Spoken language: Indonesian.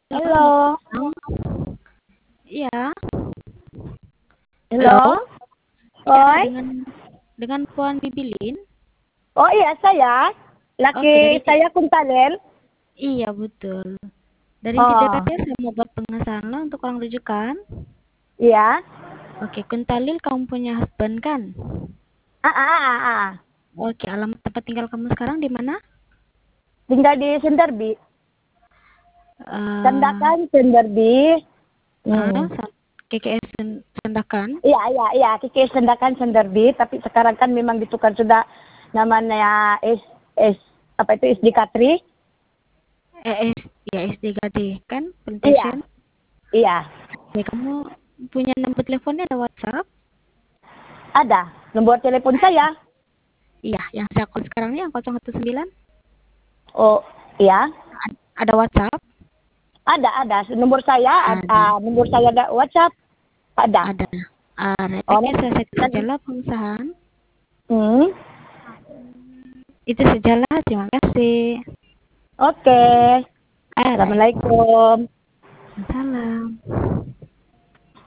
Selamat Halo, siang. Iya, halo, halo. Bicara oi. dengan Puan Bibilin. Oh iya saya, laki Oke, dari saya Kuntalen. iya betul. Dari Oh, TDKT saya mau buat pengesahan lo untuk orang rujukan. iya. Oke, Kuntalil kamu punya husband kan? Ah, ah, ah, ah. Oke, alamat tempat tinggal kamu sekarang di mana? Tinggal di Senderbi. Eh, Sandakan Senderbi. Hmm. KKS Sendakan. Iya, iya, iya. Kiki Sendakan Senderbi. Tapi sekarang kan memang ditukar sudah namanya S apa itu SD Katri. Ya SDKD kan? Iya, Plantation. iya. Oke, kamu punya nomor teleponnya ada WhatsApp? Ada nomor telepon saya. Iya, yang saya call sekarang ini yang 019. Oh, iya. Ada WhatsApp? Ada. Ada. Nomor saya ada WhatsApp. Ada. Ada. Oh, Oke, saya cek nanti. sajalah pengusahaan. Hmm. Itu sajalah, terima kasih. Oke. Alright. Assalamualaikum. Salam.